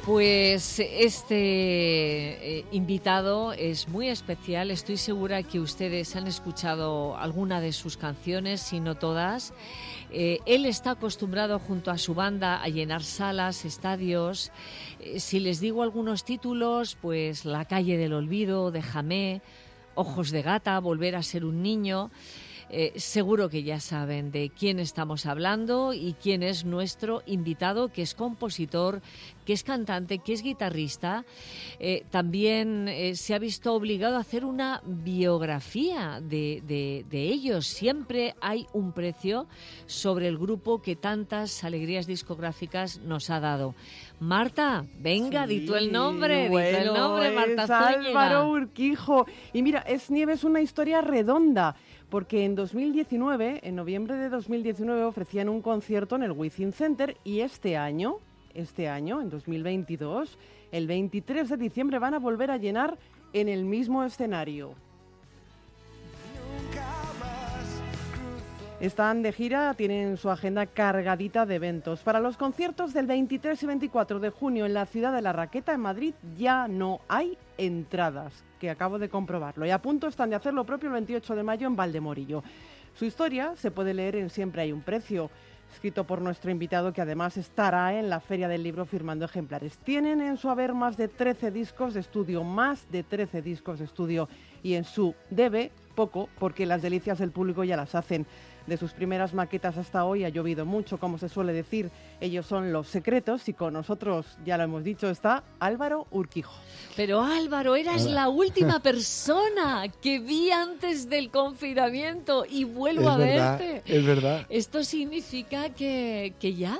Pues este invitado es muy especial. Estoy segura que ustedes han escuchado alguna de sus canciones, si no todas. Él está acostumbrado junto a su banda a llenar salas, estadios. Si les digo algunos títulos, pues La calle del olvido, Déjame, Ojos de gata, Volver a ser un niño. Seguro que ya saben de quién estamos hablando y quién es nuestro invitado, que es compositor, que es cantante, que es guitarrista. También se ha visto obligado a hacer una biografía de ellos. Siempre hay un precio sobre el grupo que tantas alegrías discográficas nos ha dado. Marta, venga, sí, di tú el nombre, Marta Zúñiga. Álvaro Urquijo. Y mira, Es Nieves una historia redonda, porque en 2019, en noviembre de 2019, ofrecían un concierto en el Wizzing Center y este año, en 2022, el 23 de diciembre van a volver a llenar en el mismo escenario. Están de gira, tienen su agenda cargadita de eventos. Para los conciertos del 23 y 24 de junio en la ciudad de La Raqueta, en Madrid, ya no hay entradas, que acabo de comprobarlo. Y a punto están de hacer lo propio el 28 de mayo en Valdemorillo. Su historia se puede leer en Siempre hay un precio, escrito por nuestro invitado, que además estará en la Feria del Libro firmando ejemplares. Tienen en su haber más de 13 discos de estudio, y en su debe poco, porque las delicias del público ya las hacen. De sus primeras maquetas hasta hoy ha llovido mucho, como se suele decir. Ellos son Los Secretos y con nosotros, ya lo hemos dicho, está Álvaro Urquijo. Pero Álvaro, eras la última persona que vi antes del confinamiento y vuelvo a verte. Es verdad. Esto significa que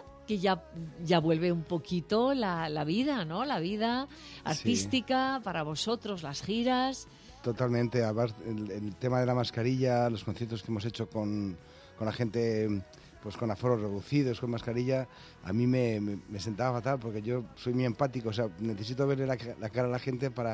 ya vuelve un poquito la vida, ¿no? La vida artística, sí, para vosotros, las giras. Totalmente. Además, el tema de la mascarilla, los conciertos que hemos hecho con la gente, pues con aforos reducidos, con mascarilla, a mí me sentaba fatal, porque yo soy muy empático, o sea, necesito verle la cara a la gente para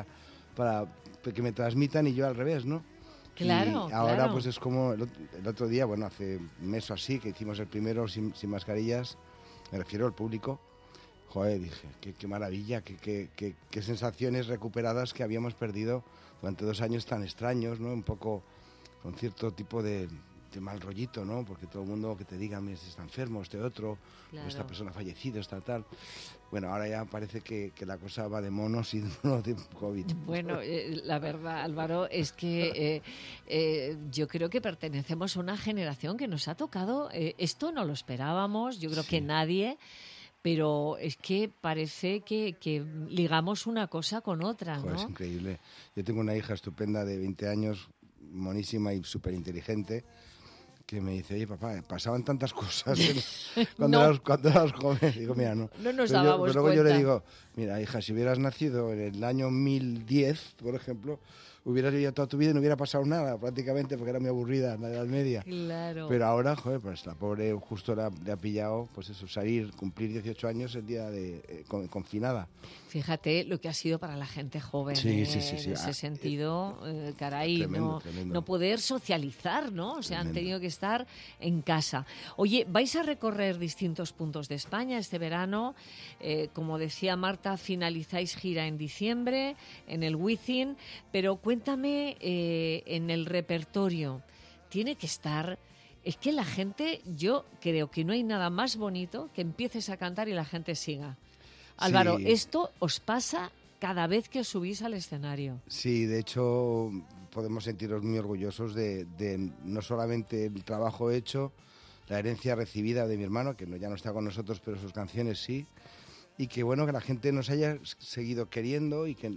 que me transmitan, y yo al revés, ¿no? Claro, y ahora claro. Pues es como el otro día, bueno, hace un mes o así, que hicimos el primero sin mascarillas, me refiero al público. Joder, dije, qué maravilla, qué sensaciones recuperadas que habíamos perdido durante 2 años tan extraños, ¿no? Un poco con cierto tipo de mal rollito, ¿no? Porque todo el mundo que te diga, mira, este está enfermo, este otro, claro, o esta persona ha fallecido, está tal. Bueno, ahora ya parece que la cosa va de monos y no de COVID. Bueno, la verdad, Álvaro, es que yo creo que pertenecemos a una generación que nos ha tocado, esto no lo esperábamos, yo creo que nadie. Pero es que parece que ligamos una cosa con otra, ¿no? Joder, es increíble. Yo tengo una hija estupenda de 20 años, monísima y súper inteligente, que me dice, oye, papá, pasaban tantas cosas cuando eras joven. Digo, mira, no. No nos pero dábamos luego cuenta. Yo le digo, mira, hija, si hubieras nacido en el año 1010, por ejemplo, hubieras vivido toda tu vida y no hubiera pasado nada, prácticamente, porque era muy aburrida en la Edad Media. Claro. Pero ahora, joder, pues la pobre justo le ha pillado, pues eso, cumplir 18 años el día de confinada. Fíjate lo que ha sido para la gente joven, sí. en ese sentido, caray, tremendo. No poder socializar, ¿no? O sea, Tremendo. Han tenido que estar en casa. Oye, vais a recorrer distintos puntos de España este verano. Como decía Marta, finalizáis gira en diciembre en el Wizzing, pero cuéntame, en el repertorio tiene que estar. Es que la gente, yo creo que no hay nada más bonito que empieces a cantar y la gente siga. Álvaro, Sí. ¿esto os pasa cada vez que os subís al escenario? Sí, de hecho podemos sentirnos muy orgullosos de no solamente el trabajo hecho, la herencia recibida de mi hermano, que ya no está con nosotros, pero sus canciones sí, y que bueno, que la gente nos haya seguido queriendo y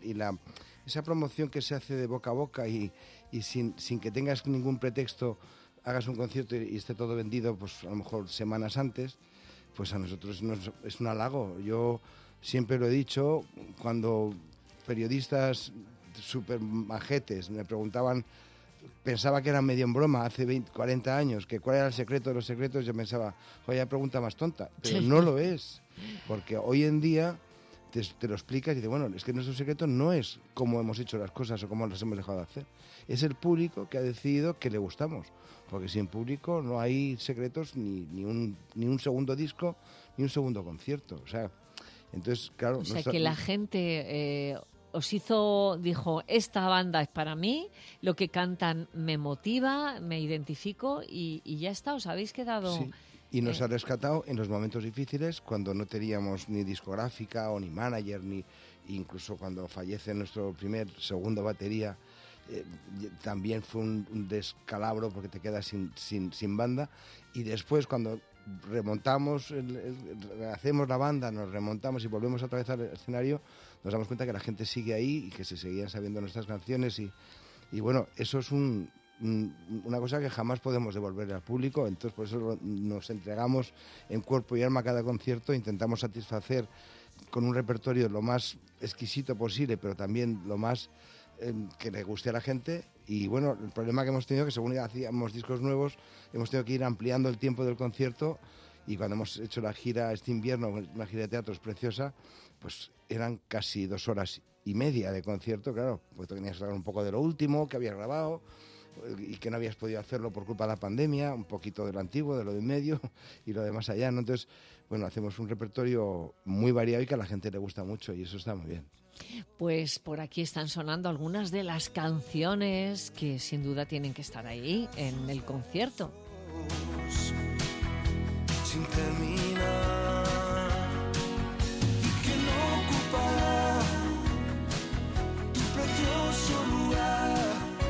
esa promoción que se hace de boca a boca y sin que tengas ningún pretexto, hagas un concierto y esté todo vendido, pues a lo mejor semanas antes, pues a nosotros es un halago. Yo siempre lo he dicho, cuando periodistas súper majetes me preguntaban, pensaba que era medio en broma hace 20, 40 años, que cuál era el secreto de los secretos, yo pensaba, joder, pregunta más tonta, pero no lo es, porque hoy en día te lo explicas y dices, bueno, es que nuestro secreto no es cómo hemos hecho las cosas o cómo las hemos dejado de hacer, es el público que ha decidido que le gustamos, porque sin público no hay secretos ni un segundo disco, ni un segundo concierto, o sea, Entonces, claro... O sea, que la gente dijo, esta banda es para mí, lo que cantan me motiva, me identifico y ya está, os habéis quedado... Sí. Y nos ha rescatado en los momentos difíciles, cuando no teníamos ni discográfica o ni manager, ni incluso cuando fallece nuestro segundo batería, también fue un descalabro porque te quedas sin banda. Y después, cuando remontamos, hacemos la banda, nos remontamos y volvemos otra vez al escenario, nos damos cuenta que la gente sigue ahí y que se seguían sabiendo nuestras canciones. Y bueno, eso es una cosa que jamás podemos devolver al público, entonces por eso nos entregamos en cuerpo y alma a cada concierto, intentamos satisfacer con un repertorio lo más exquisito posible, pero también lo más que le guste a la gente. Y bueno, el problema que hemos tenido es que según hacíamos discos nuevos, hemos tenido que ir ampliando el tiempo del concierto, y cuando hemos hecho la gira este invierno, una gira de teatro preciosa, pues eran casi 2 horas y media de concierto, claro, pues tenías que hablar un poco de lo último que habías grabado, y que no habías podido hacerlo por culpa de la pandemia, un poquito de lo antiguo, de lo de en medio y lo de más allá, ¿no? Entonces, bueno, hacemos un repertorio muy variado y que a la gente le gusta mucho, y eso está muy bien. Pues por aquí están sonando algunas de las canciones que sin duda tienen que estar ahí en el concierto. Sin terminar, y que no ocupará tu precioso lugar.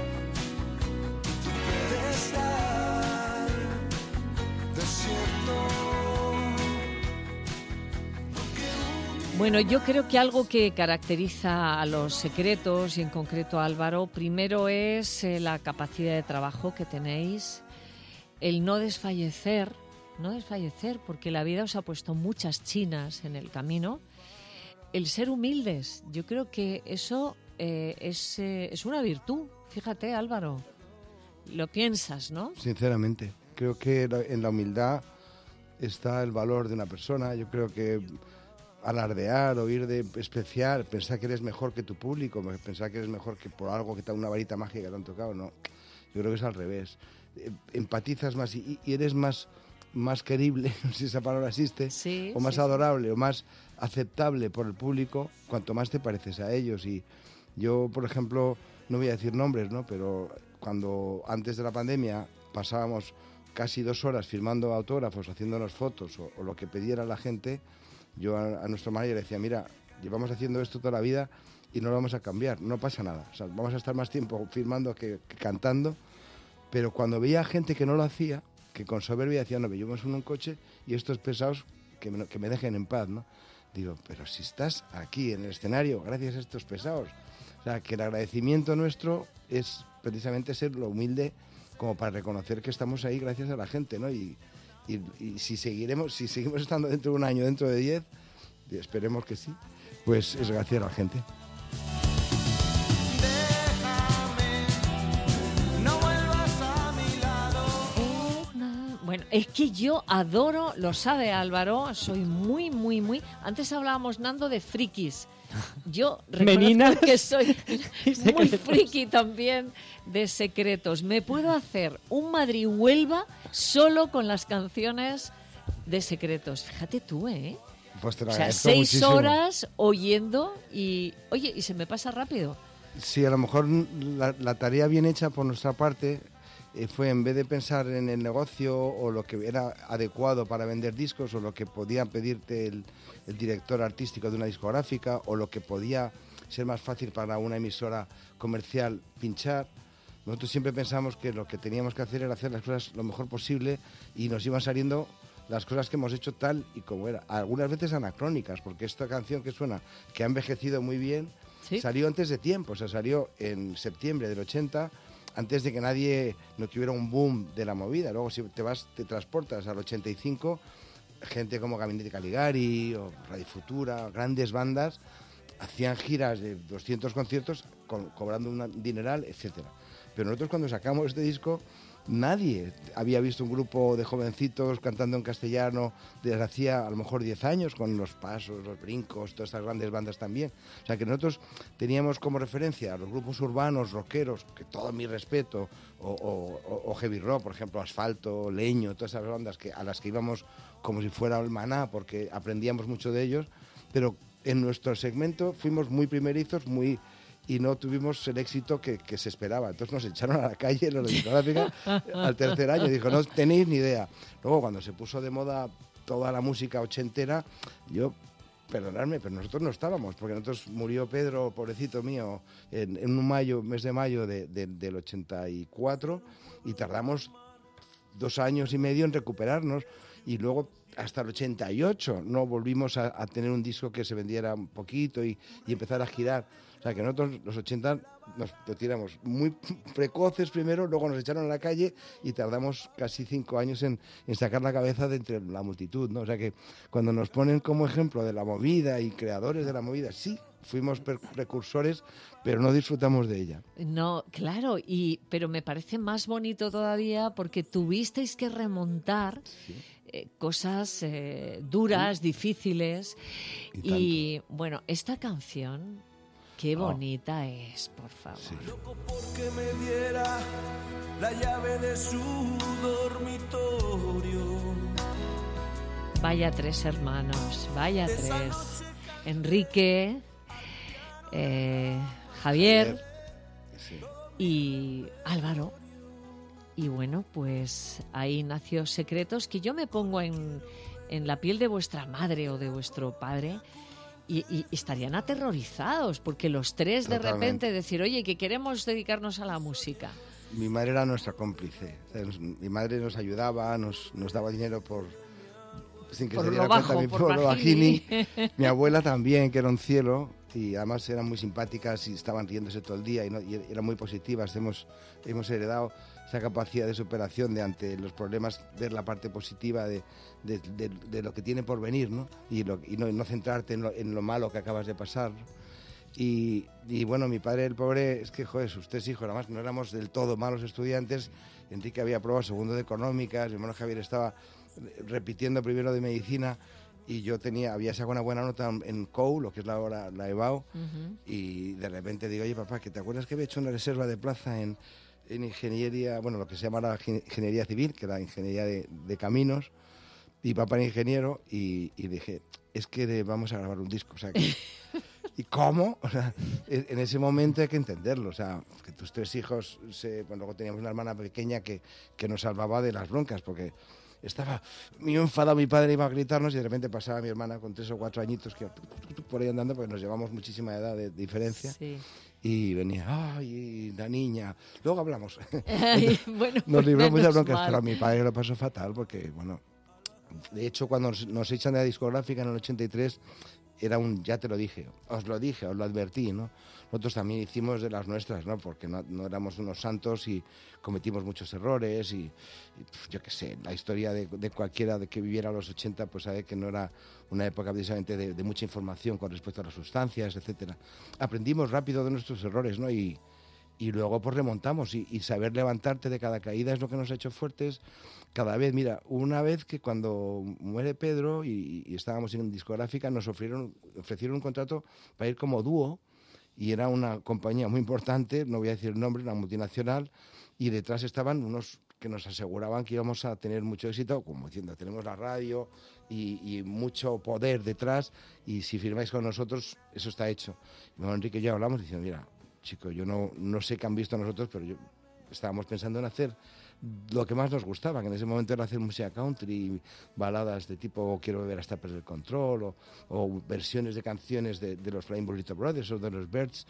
Bueno, yo creo que algo que caracteriza a Los Secretos, y en concreto a Álvaro, primero es la capacidad de trabajo que tenéis, el no desfallecer, porque la vida os ha puesto muchas chinas en el camino, el ser humildes. Yo creo que eso es una virtud. Fíjate, Álvaro, lo piensas, ¿no? Sinceramente, creo que en la humildad está el valor de una persona. Yo creo que alardear o ir de especial, pensar que eres mejor que tu público, pensar que eres mejor que por algo que te da una varita mágica que te han tocado, no. Yo creo que es al revés. Empatizas más y eres más querible, no sé si esa palabra existe, sí, o más sí, adorable, o más aceptable por el público, cuanto más te pareces a ellos. Y yo, por ejemplo, no voy a decir nombres, ¿no? Pero cuando antes de la pandemia pasábamos casi 2 horas firmando autógrafos, haciéndonos fotos o lo que pidiera la gente, yo a nuestro manager le decía, mira, llevamos haciendo esto toda la vida y no lo vamos a cambiar, no pasa nada. O sea, vamos a estar más tiempo firmando que cantando, pero cuando veía gente que no lo hacía, que con soberbia decía, no, llevamos en un coche y estos pesados que me dejen en paz, ¿no? Digo, pero si estás aquí en el escenario gracias a estos pesados. O sea, que el agradecimiento nuestro es precisamente ser lo humilde como para reconocer que estamos ahí gracias a la gente, ¿no? Y si seguimos estando dentro de un año, dentro de 10, esperemos que sí, pues es gracias a la gente. Bueno, es que yo adoro, lo sabe Álvaro, soy muy... Antes hablábamos, Nando, de frikis. Yo reconozco que soy muy friki también de Secretos. Me puedo hacer un Madrid-Huelva solo con las canciones de Secretos. Fíjate tú, ¿eh? Pues te lo o sea, agradezco 6 muchísimo. horas oyendo y, oye, y se me pasa rápido. Sí, a lo mejor la tarea bien hecha por nuestra parte fue, en vez de pensar en el negocio o lo que era adecuado para vender discos o lo que podía pedirte el director artístico de una discográfica o lo que podía ser más fácil para una emisora comercial pinchar, nosotros siempre pensamos que lo que teníamos que hacer era hacer las cosas lo mejor posible y nos iban saliendo las cosas que hemos hecho tal y como era. Algunas veces anacrónicas, porque esta canción que suena, que ha envejecido muy bien, ¿sí? Salió antes de tiempo, o sea, salió en septiembre del 80, antes de que no tuviera un boom de la movida. Luego si te transportas al 85, gente como Gabinete Caligari o Radio Futura, grandes bandas, hacían giras de 200 conciertos cobrando un dineral, etcétera. Pero nosotros cuando sacamos este disco, nadie había visto un grupo de jovencitos cantando en castellano desde hacía a lo mejor 10 años, con los pasos, los brincos, todas estas grandes bandas también. O sea que nosotros teníamos como referencia a los grupos urbanos, rockeros, que todo mi respeto, o heavy rock, por ejemplo, Asfalto, Leño, todas esas bandas a las que íbamos como si fuera el Maná, porque aprendíamos mucho de ellos. pero en nuestro segmento fuimos muy primerizos, y no tuvimos el éxito que se esperaba. Entonces nos echaron a la calle los de discográfica al tercer año. Dijo, no tenéis ni idea. Luego, cuando se puso de moda toda la música ochentera, perdonadme, pero nosotros no estábamos, porque nosotros murió Pedro, pobrecito mío, en un mes de mayo del 84, y tardamos 2 años y medio en recuperarnos, y luego hasta el 88 no volvimos a tener un disco que se vendiera un poquito y empezar a girar. O sea, que nosotros los 80 nos tiramos muy precoces primero, luego nos echaron a la calle y tardamos casi 5 años en sacar la cabeza de entre la multitud, ¿no? O sea, que cuando nos ponen como ejemplo de la movida y creadores de la movida, sí, fuimos precursores, pero no disfrutamos de ella. No, claro, pero me parece más bonito todavía porque tuvisteis que remontar cosas duras, difíciles. Y bueno, esta canción, qué bonita es, por favor. Sí. Loco porque me diera la llave de su dormitorio. Vaya 3 hermanos, vaya 3. Enrique, Javier y Álvaro. Y bueno, pues ahí nació Secretos, que yo me pongo en la piel de vuestra madre o de vuestro padre y estarían aterrorizados, porque los 3 de repente decir, oye, que queremos dedicarnos a la música. Mi madre era nuestra cómplice. Mi madre nos ayudaba, nos daba dinero sin que se diera cuenta, por lo bajini. Mi abuela también, que era un cielo, y además eran muy simpáticas y estaban riéndose todo el día y eran muy positivas. Hemos heredado esa capacidad de superación de ante los problemas, ver la parte positiva de lo que tiene por venir, ¿no? Y no centrarte en lo malo que acabas de pasar. Y bueno, mi padre, el pobre, es que, joder, sus 3 hijos, además no éramos del todo malos estudiantes. Enrique había aprobado segundo de económicas, mi hermano Javier estaba repitiendo primero de medicina, y yo había sacado una buena nota en COU, lo que es ahora la EBAU, y de repente digo, oye papá, ¿que te acuerdas que había hecho una reserva de plaza en ingeniería, bueno, lo que se llama la ingeniería civil, que era ingeniería de caminos, y papá era ingeniero, y dije, es que vamos a grabar un disco, o sea, que... ¿Y cómo? O sea, en ese momento hay que entenderlo, o sea, que tus 3 hijos, luego teníamos una hermana pequeña que nos salvaba de las broncas, porque estaba muy enfadado mi padre, iba a gritarnos, y de repente pasaba mi hermana con 3 o 4 añitos que por ahí andando, porque nos llevamos muchísima edad de diferencia. Sí. Y venía, ay, la niña, luego hablamos. Bueno, nos libramos de broncas, pero a mi padre lo pasó fatal, porque, bueno, de hecho, cuando nos echan de la discográfica en el 83, ya te lo dije, os lo advertí, ¿no? Nosotros también hicimos de las nuestras, ¿no? Porque no éramos unos santos y cometimos muchos errores y yo qué sé, la historia de cualquiera de que viviera a los 80, pues sabe que no era una época precisamente de mucha información con respecto a las sustancias, etcétera. Aprendimos rápido de nuestros errores, ¿no? Y luego pues remontamos y saber levantarte de cada caída es lo que nos ha hecho fuertes cada vez. Mira, una vez que cuando muere Pedro y estábamos en discográfica, nos ofrecieron un contrato para ir como dúo, y era una compañía muy importante, no voy a decir el nombre, una multinacional, y detrás estaban unos que nos aseguraban que íbamos a tener mucho éxito, como diciendo, tenemos la radio y mucho poder detrás, y si firmáis con nosotros, eso está hecho. Y Enrique y yo hablamos diciendo, mira, chico, yo no sé qué han visto nosotros, pero estábamos pensando en hacer lo que más nos gustaba, que en ese momento era hacer música country, baladas de tipo Quiero beber hasta perder el control, o versiones de canciones de los Flying Burrito Brothers o de los Birds.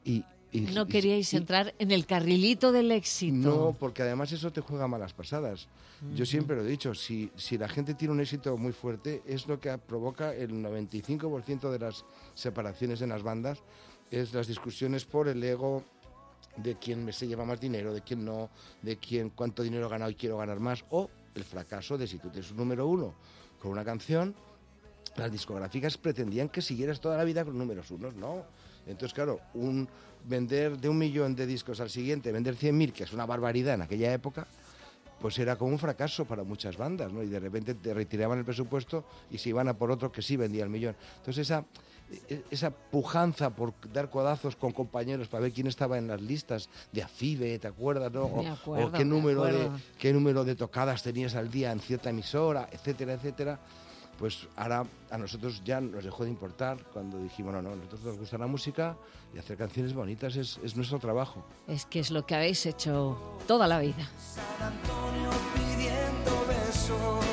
No queríais entrar en el carrilito del éxito. No, porque además eso te juega malas pasadas. Yo siempre lo he dicho, si la gente tiene un éxito muy fuerte, es lo que provoca el 95% de las separaciones en las bandas, es las discusiones por el ego de quién se lleva más dinero, de quién no, de quién cuánto dinero he ganado y quiero ganar más, o el fracaso de si tú tienes un número 1 con una canción, las discográficas pretendían que siguieras toda la vida con números 1, ¿no? Entonces, claro, vender de 1 millón de discos al siguiente, vender 100.000, que es una barbaridad en aquella época, pues era como un fracaso para muchas bandas, ¿no? Y de repente te retiraban el presupuesto y se iban a por otro que sí vendía el millón. Entonces esa pujanza por dar codazos con compañeros para ver quién estaba en las listas de AFIBE, ¿te acuerdas, no? O qué número de tocadas tenías al día en cierta emisora, etcétera, etcétera, pues ahora a nosotros ya nos dejó de importar cuando dijimos, no, nosotros nos gusta la música y hacer canciones bonitas es nuestro trabajo. Es que es lo que habéis hecho toda la vida. San Antonio pidiendo besos.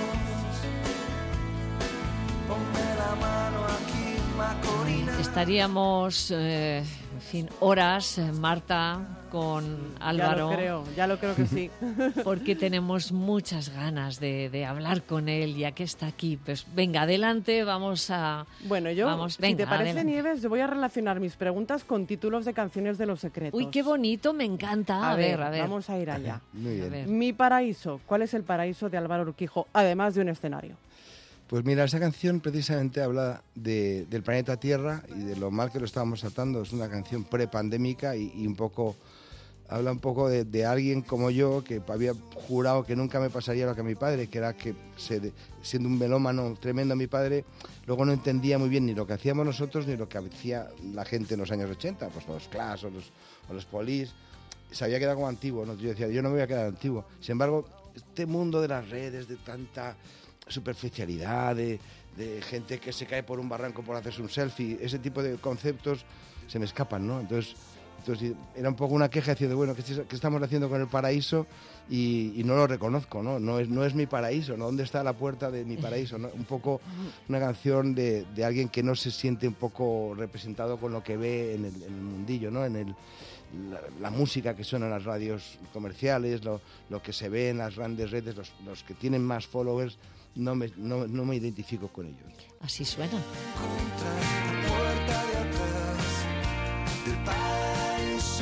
Ponme la mano aquí, Macorina. Estaríamos, en fin, horas, Marta, con Álvaro. Ya lo creo que sí. Porque tenemos muchas ganas de hablar con él, ya que está aquí. Pues venga, adelante, vamos a... Bueno, si te parece, Nieves, yo voy a relacionar mis preguntas con títulos de canciones de Los Secretos. Uy, qué bonito, me encanta. A ver. Vamos a ir allá. Muy bien. Mi paraíso. ¿Cuál es el paraíso de Álvaro Urquijo, además de un escenario? Pues mira, esa canción precisamente habla del planeta Tierra y de lo mal que lo estábamos tratando. Es una canción prepandémica y un poco... Habla un poco de alguien como yo que había jurado que nunca me pasaría lo que a mi padre, que era que siendo un melómano tremendo mi padre, luego no entendía muy bien ni lo que hacíamos nosotros ni lo que hacía la gente en los años 80, pues los Clash o los Police. Se había quedado como antiguo, ¿no? Yo decía, yo no me voy a quedar antiguo. Sin embargo, este mundo de las redes, de tanta superficialidad, de gente que se cae por un barranco por hacerse un selfie, ese tipo de conceptos se me escapan, ¿no? Entonces era un poco una queja diciendo, bueno, ¿qué estamos haciendo con el paraíso? Y no lo reconozco, ¿no? No es mi paraíso, ¿no? ¿Dónde está la puerta de mi paraíso? ¿No? Un poco una canción de alguien que no se siente un poco representado con lo que ve en el mundillo, ¿no? En la música que suena en las radios comerciales, lo que se ve en las grandes redes, los que tienen más followers, no me identifico con ellos. Así suena. Contra la puerta de atrás del paraíso,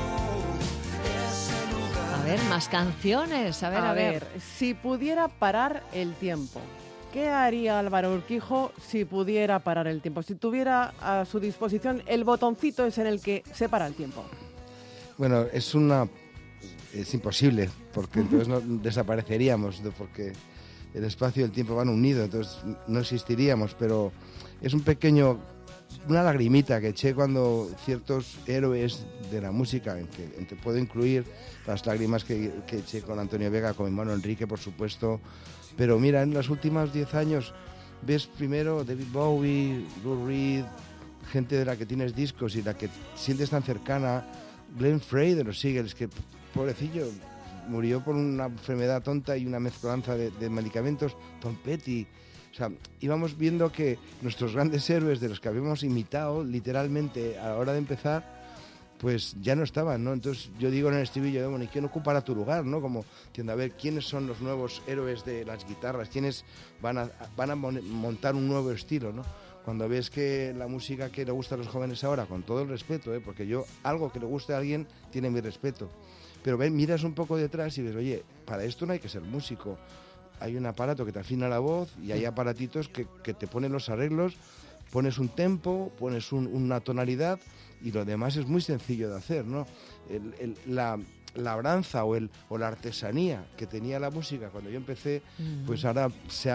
ese lugar. A ver, más canciones. A ver. Si pudiera parar el tiempo, ¿qué haría Álvaro Urquijo si pudiera parar el tiempo? Si tuviera a su disposición el botoncito ese en el que se para el tiempo. Bueno, es imposible, porque entonces no desapareceríamos, porque el espacio y el tiempo van unidos, entonces no existiríamos, pero es una lagrimita que eché cuando ciertos héroes de la música, en que puedo incluir las lágrimas que eché con Antonio Vega, con mi hermano Enrique, por supuesto, pero mira, en los últimos 10 años ves primero David Bowie, Lou Reed, gente de la que tienes discos y la que sientes tan cercana, Glenn Frey de los Eagles, que pobrecillo murió por una enfermedad tonta y una mezcolanza de medicamentos, Tom Petty. O sea, íbamos viendo que nuestros grandes héroes de los que habíamos imitado literalmente a la hora de empezar, pues ya no estaban, ¿no? Entonces yo digo en el estribillo, bueno, ¿y quién ocupará tu lugar, no? Como diciendo, a ver, ¿quiénes son los nuevos héroes de las guitarras? ¿Quiénes van a montar un nuevo estilo, no? Cuando ves que la música que le gusta a los jóvenes ahora, con todo el respeto, porque algo que le guste a alguien tiene mi respeto, pero miras un poco detrás y ves, oye, para esto no hay que ser músico. Hay un aparato que te afina la voz y hay aparatitos que te ponen los arreglos, pones un tempo, pones una tonalidad y lo demás es muy sencillo de hacer, ¿no? La labranza o la artesanía que tenía la música cuando yo empecé, pues ahora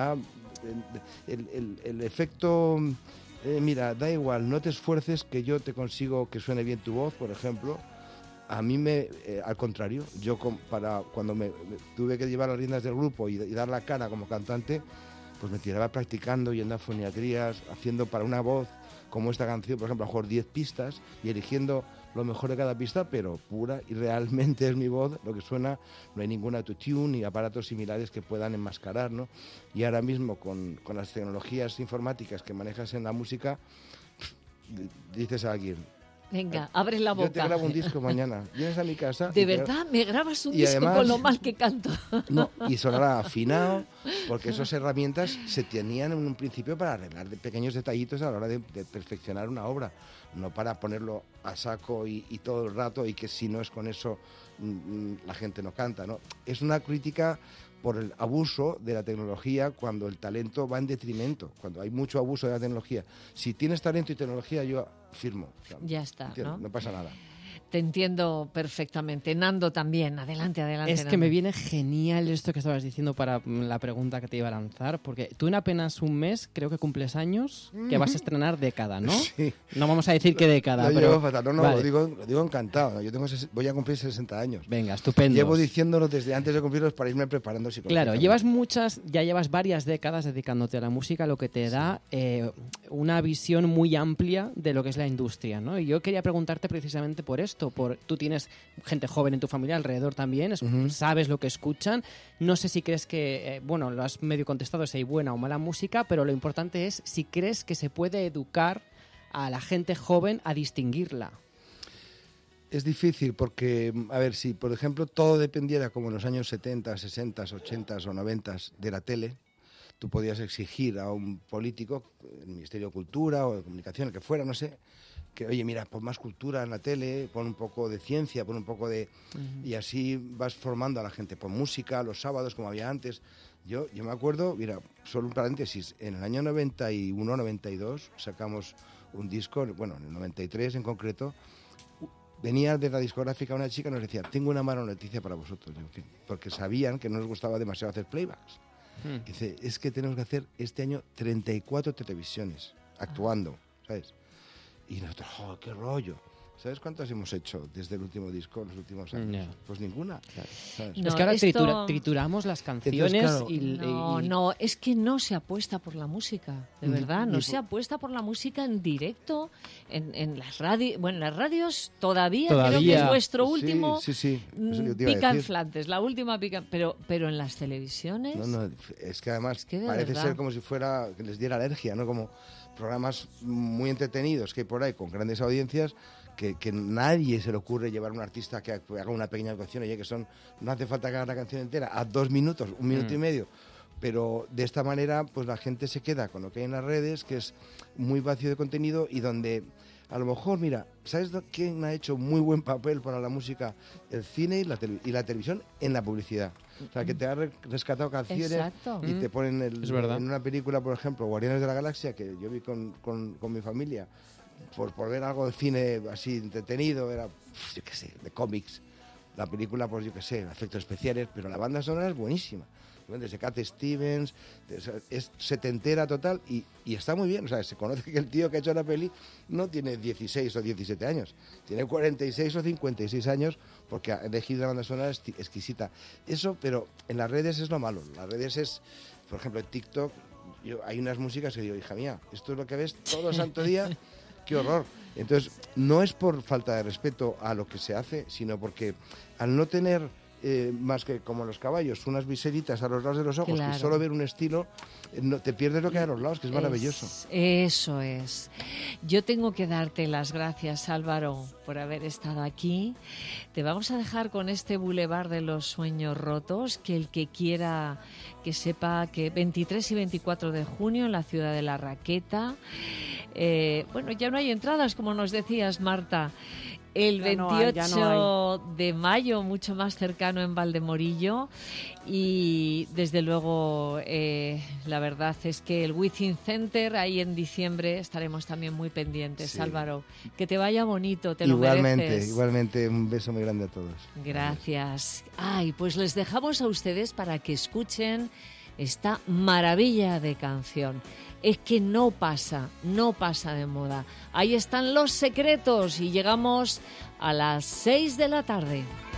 el efecto, mira, da igual, no te esfuerces que yo te consigo que suene bien tu voz, por ejemplo. A mí al contrario, yo cuando me tuve que llevar las riendas del grupo y dar la cara como cantante, pues me tiraba practicando, yendo a foniatrías, haciendo para una voz como esta canción, por ejemplo, a lo mejor 10 pistas y eligiendo lo mejor de cada pista, pero pura y realmente es mi voz lo que suena, no hay ningún autotune ni aparatos similares que puedan enmascarar, ¿no? Y ahora mismo con las tecnologías informáticas que manejas en la música, dices a alguien, venga, abre la boca. Yo te grabo un disco mañana. Vienes a mi casa. ¿De verdad? ¿Me grabas un disco además, con lo mal que canto? No, y sonará afinado, porque esas herramientas se tenían en un principio para arreglar pequeños detallitos a la hora de perfeccionar una obra, no para ponerlo a saco y todo el rato y que si no es con eso la gente no canta, ¿no? Es una crítica por el abuso de la tecnología cuando el talento va en detrimento, cuando hay mucho abuso de la tecnología. Si tienes talento y tecnología, yo firmo. O sea, ya está, ¿no? No pasa nada. te entiendo perfectamente. Nando también, adelante. Es que Nando. me viene genial esto que estabas diciendo para la pregunta que te iba a lanzar, porque tú en apenas un mes creo que cumples años, que vas a estrenar década, ¿no? Sí. No vamos a decir qué década, Lo pero... llevo fatal. No, vale. lo digo encantado. Yo voy a cumplir 60 años. Venga, estupendo. Llevo diciéndolo desde antes de cumplirlos para irme preparando Claro, psicológicamente. ya llevas varias décadas dedicándote a la música, lo que te da una visión muy amplia de lo que es la industria, ¿no? Y yo quería preguntarte precisamente por esto, tú tienes gente joven en tu familia alrededor también, sabes lo que escuchan, no sé si crees que, lo has medio contestado si hay buena o mala música, pero lo importante es si crees que se puede educar a la gente joven a distinguirla. Es difícil porque, a ver, si por ejemplo todo dependiera como en los años 70, 60, 80 o 90 de la tele, tú podías exigir a un político, el Ministerio de Cultura o de Comunicación, el que fuera, no sé, que oye, mira, pon más cultura en la tele, pon un poco de ciencia, pon un poco de... Y así vas formando a la gente, pon música los sábados como había antes. Yo me acuerdo, mira, solo un paréntesis, en el año 91, 92 sacamos un disco, bueno, en el 93 en concreto, venía de la discográfica una chica y nos decía, tengo una mala noticia para vosotros, porque sabían que no nos gustaba demasiado hacer playbacks. Dice, es que tenemos que hacer este año 34 televisiones actuando, ¿sabes? Y nosotros, ¡oh, qué rollo! ¿Sabes cuántas hemos hecho desde el último disco en los últimos años? No. Pues ninguna. ¿Sabes? No, es que ahora esto... trituramos las canciones. Entonces, claro, No, es que no se apuesta por la música, de verdad. No se apuesta por la música en directo, en las radios. Bueno, en las radios todavía creo que es vuestro último pica en Flandes, la última pica. Pero en las televisiones... No, es que además parece verdad. ser como si fuera que les diera alergia, ¿no? Como programas muy entretenidos que hay por ahí con grandes audiencias que nadie se le ocurre llevar a un artista que haga una pequeña actuación, oye, no hace falta que haga la canción entera, a 2 minutos, 1 minuto y medio, pero de esta manera pues la gente se queda con lo que hay en las redes, que es muy vacío de contenido y donde a lo mejor, mira, ¿sabes quién ha hecho muy buen papel para la música? El cine y la televisión en la publicidad. O sea, que te ha rescatado canciones. Exacto. Y te ponen en una película, por ejemplo, Guardianes de la Galaxia, que yo vi con mi familia, por ver algo de cine así entretenido, era, yo qué sé, de cómics. La película, pues yo qué sé, efectos especiales, pero la banda sonora es buenísima. Desde Cat Stevens, es setentera total y está muy bien. O sea, se conoce que el tío que ha hecho la peli no tiene 16 o 17 años, tiene 46 o 56 años porque ha elegido la banda sonora exquisita. Eso, pero en las redes es lo malo. Las redes es, por ejemplo, en TikTok, hay unas músicas que digo, hija mía, esto es lo que ves todo el santo día, qué horror. Entonces, no es por falta de respeto a lo que se hace, sino porque al no tener... más que como los caballos, unas viseritas a los lados de los ojos, claro. Que solo ver un estilo, no, te pierdes lo que hay a los lados, que es maravilloso. Eso es. Yo tengo que darte las gracias, Álvaro, por haber estado aquí. Te vamos a dejar con este Boulevard de los Sueños Rotos, que el que quiera que sepa que 23 y 24 de junio en la ciudad de La Raqueta, ya no hay entradas, como nos decías, Marta. El 28 de mayo, mucho más cercano en Valdemorillo. Y desde luego, la verdad es que el Within Center, ahí en diciembre, estaremos también muy pendientes. Sí. Álvaro, que te vaya bonito, te lo mereces. Igualmente, un beso muy grande a todos. Gracias. Pues les dejamos a ustedes para que escuchen esta maravilla de canción. Es que no pasa de moda. Ahí están Los Secretos y llegamos a las 6 de la tarde.